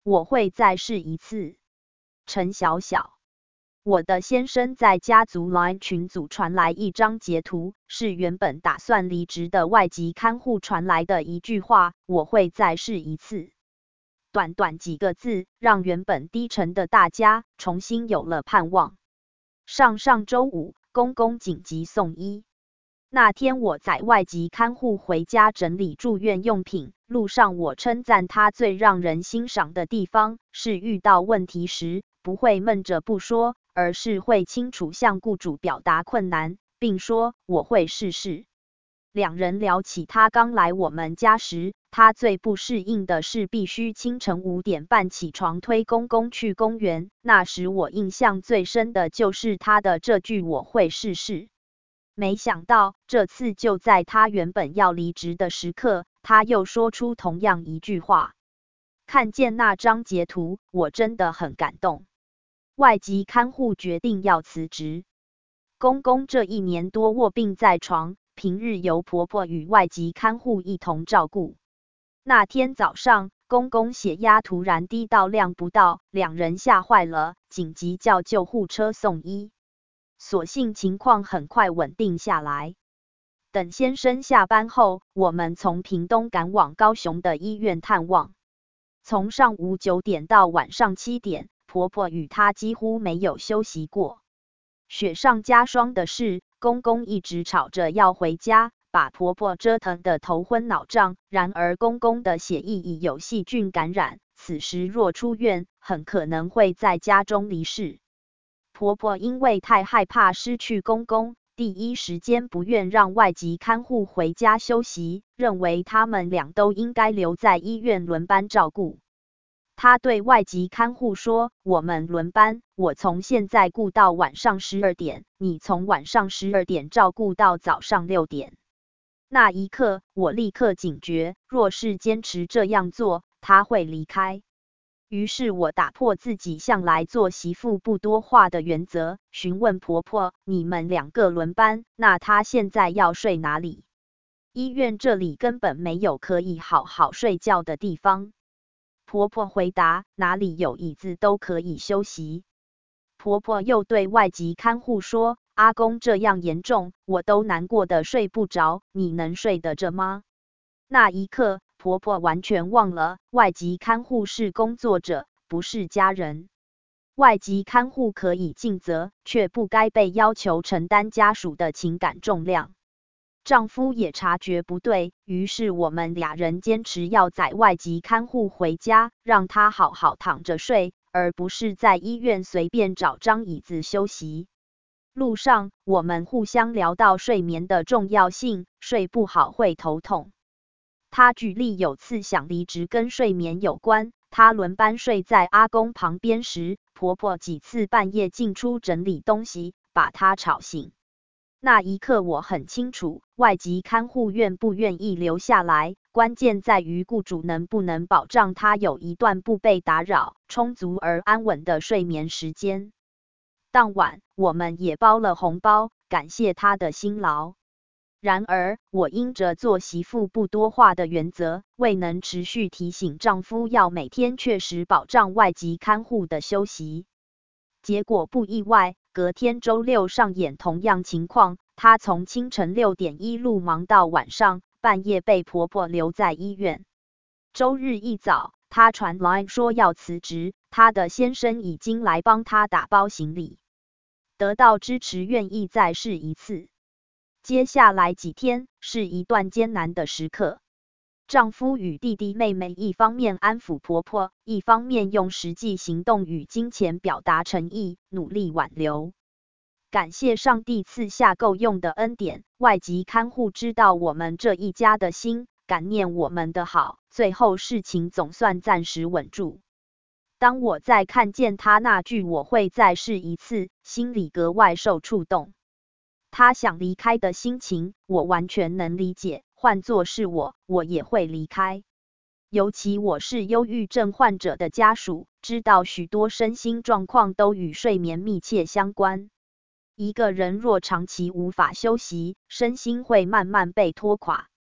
我会再试一次。陈小小，我的先生在家族 LINE 群组传来一张截图，是原本打算离职的外籍看护传来的一句话，我会再试一次。短短几个字，让原本低沉的大家重新有了盼望。上周五，公公紧急送医。那天我在外籍看护回家整理住院用品，路上我称赞他最让人欣赏的地方是遇到问题时不会闷着不说，而是会清楚向雇主表达困难，并说我会试试。两人聊起他刚来我们家时，他最不适应的是必须清晨5点半起床推公公去公园，那时我印象最深的就是他的这句我会试试。没想到这次就在他原本要离职的时刻，他又说出同样一句话。看见那张截图，我真的很感动。外籍看护决定要辞职。公公这1年多卧病在床，平日由婆婆与外籍看护一同照顾。那天早上，公公血压突然低到量不到，两人吓坏了，紧急叫救护车送医。所幸情况很快稳定下来。等先生下班后，我们从屏东赶往高雄的医院探望。从上午9点到晚上7点，婆婆与她几乎没有休息过。雪上加霜的是，公公一直吵着要回家，把婆婆折腾得头昏脑胀。然而公公的血液已有细菌感染，此时若出院，很可能会在家中离世。婆婆因为太害怕失去公公，第一时间不愿让外籍看护回家休息，认为他们俩都应该留在医院轮班照顾。她对外籍看护说，我们轮班，我从现在顾到晚上12点，你从晚上12点照顾到早上6点。那一刻，我立刻警觉，若是坚持这样做，她会离开。于是我打破自己向来做媳妇不多话的原则，询问婆婆，你们2个轮班，那她现在要睡哪里？医院这里根本没有可以好好睡觉的地方。婆婆回答，哪里有椅子都可以休息。婆婆又对外籍看护说，阿公这样严重，我都难过的睡不着，你能睡得着吗？那一刻，婆婆完全忘了，外籍看护是工作者，不是家人。外籍看护可以尽责，却不该被要求承担家属的情感重量。丈夫也察觉不对，于是我们俩人坚持要载外籍看护回家，让她好好躺着睡，而不是在医院随便找张椅子休息。路上，我们互相聊到睡眠的重要性，睡不好会头痛。她举例有次想离职跟睡眠有关，她轮班睡在阿公旁边时，婆婆几次半夜进出整理东西，把她吵醒。那一刻我很清楚，外籍看护愿不愿意留下来，关键在于雇主能不能保障她有一段不被打扰、充足而安稳的睡眠时间。当晚，我们也包了红包，感谢她的辛劳。然而，我因着做媳妇不多话的原则，未能持续提醒丈夫要每天确实保障外籍看护的休息。结果不意外，隔天周六上演同样情况，她从清晨6点一路忙到晚上，半夜被婆婆留在医院。周日一早，她传 LINE 说要辞职，她的先生已经来帮她打包行李。得到支持，愿意再试一次。接下来几天是一段艰难的时刻，丈夫与弟弟妹妹一方面安抚婆婆，一方面用实际行动与金钱表达诚意，努力挽留。感谢上帝赐下够用的恩典，外籍看护知道我们这一家的心，感念我们的好，最后事情总算暂时稳住。当我再看见他那句我会再试一次，心里格外受触动。他想离开的心情，我完全能理解，换作是我也会离开。尤其我是忧郁症患者的家属，知道许多身心状况都与睡眠密切相关。一个人若长期无法休息，身心会慢慢被拖垮。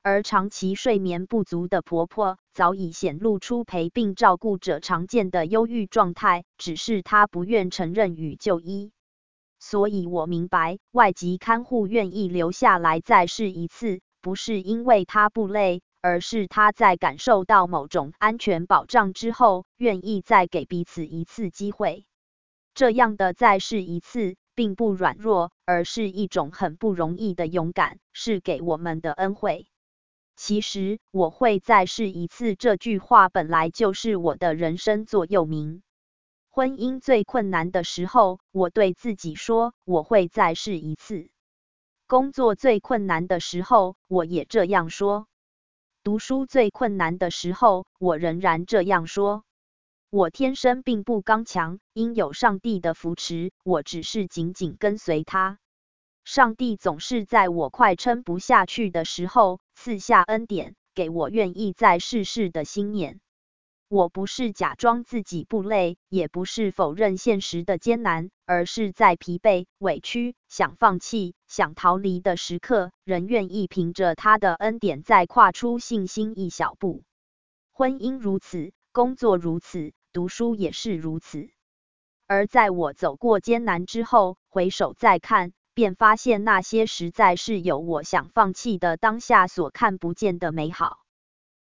而长期睡眠不足的婆婆早已显露出陪病照顾者常见的忧郁状态，只是她不愿承认与就医。所以我明白，外籍看护愿意留下来再试一次，不是因为她不累，而是她在感受到某种安全保障之后，愿意再给彼此一次机会。这样的再试一次，并不软弱，而是一种很不容易的勇敢，是给我们的恩惠。其实，我会再试一次这句话本来就是我的人生座右铭。婚姻最困难的时候，我对自己说，我会再试一次。工作最困难的时候，我也这样说。读书最困难的时候，我仍然这样说。我天生并不刚强，因有上帝的扶持，我只是紧紧跟随他。上帝总是在我快撑不下去的时候，赐下恩典，给我愿意再试试的心念。我不是假装自己不累，也不是否认现实的艰难，而是在疲惫、委屈、想放弃、想逃离的时刻，仍愿意凭着他的恩典再跨出信心一小步。婚姻如此，工作如此，读书也是如此。而在我走过艰难之后，回首再看，便发现那些实在是有我想放弃的当下所看不见的美好。